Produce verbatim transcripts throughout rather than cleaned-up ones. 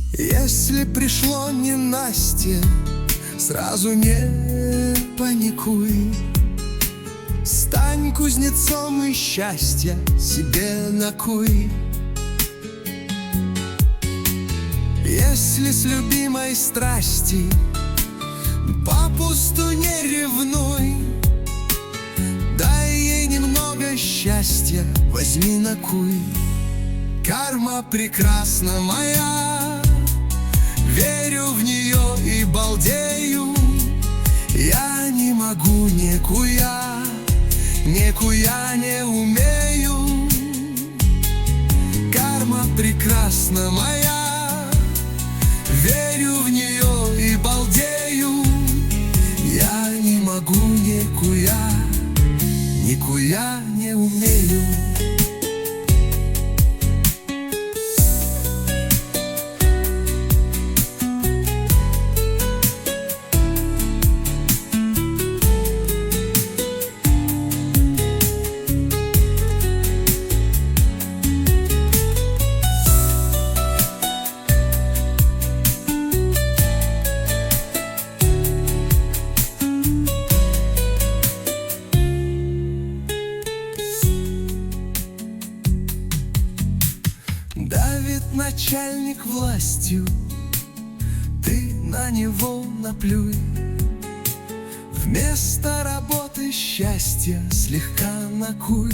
Если пришло ненастье, сразу не паникуй. Стань кузнецом и счастья себе накуй. Если с любимой страсти попусту не ревнуй, дай ей немного счастья, возьми на куй. Карма прекрасна моя, верю в нее и балдею. Я не могу никуя, никуя не умею. Карма прекрасна моя, верю в нее и балдею. Я не могу никуя, никуя не умею. Давит начальник властью, ты на него наплюй. Вместо работы счастья слегка накуй.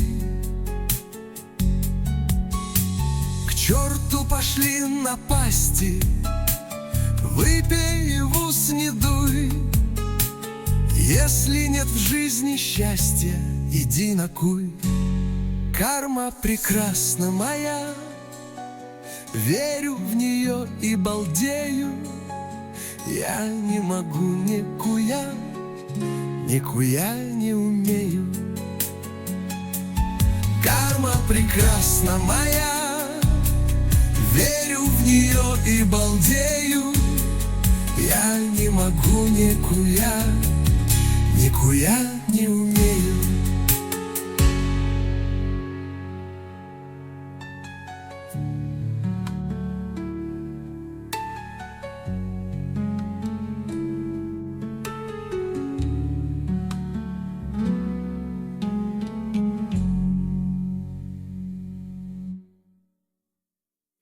К черту пошли напасти, выпей и в ус не дуй. Если нет в жизни счастья, иди накуй. Карма прекрасна моя, верю в нее и балдею. Я не могу никуя, никуя не умею. Карма прекрасна моя, верю в нее и балдею. Я не могу никуя, никуя не умею.